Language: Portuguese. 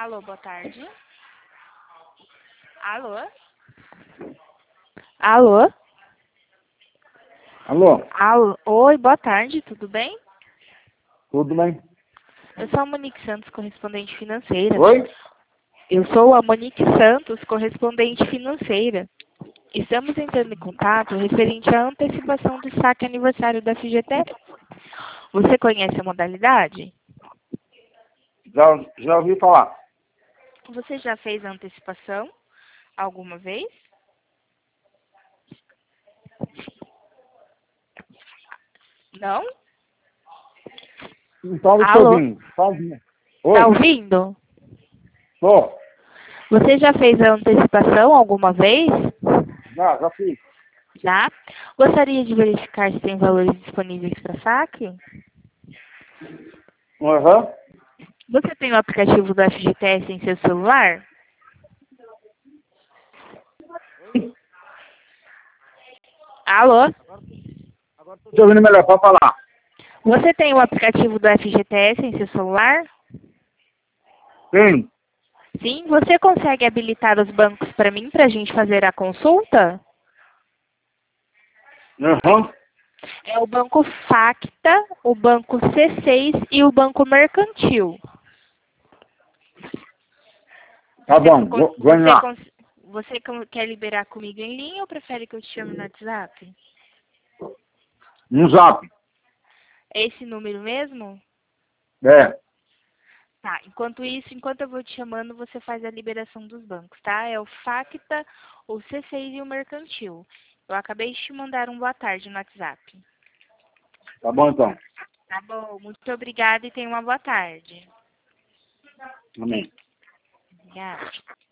Alô, boa tarde. Alô? Alô? Alô? Alô? Oi, boa tarde, tudo bem? Tudo bem? Eu sou a Monique Santos, correspondente financeira. Oi? Eu sou a Monique Santos, correspondente financeira. Estamos entrando em contato referente à antecipação do saque aniversário da FGTS. Você conhece a modalidade? Já ouvi falar. Você já fez a antecipação alguma vez? Não? Não estava te Alô? ouvindo. Tá ouvindo. Tá Oi? ouvindo? Tô. Você já fez a antecipação alguma vez? Já fiz. Já? Gostaria de verificar se tem valores disponíveis para saque? Aham. Você tem o aplicativo do FGTS em seu celular? Alô? Tô te ouvindo melhor, pode falar. Você tem o aplicativo do FGTS em seu celular? Tem. Sim. Você consegue habilitar os bancos para mim, para a gente fazer a consulta? Aham. É o Banco Facta, o Banco C6 e o Banco Mercantil. Tá bom, vou indo lá. Você quer liberar comigo em linha ou prefere que eu te chame no WhatsApp? No zap. É esse número mesmo? É. Tá, enquanto isso, enquanto eu vou te chamando, você faz a liberação dos bancos, tá? É o Facta, o C6 e o Mercantil. Eu acabei de te mandar um boa tarde no WhatsApp. Tá bom então. Tá bom, muito obrigada e tenha uma boa tarde. Amém. Obrigada.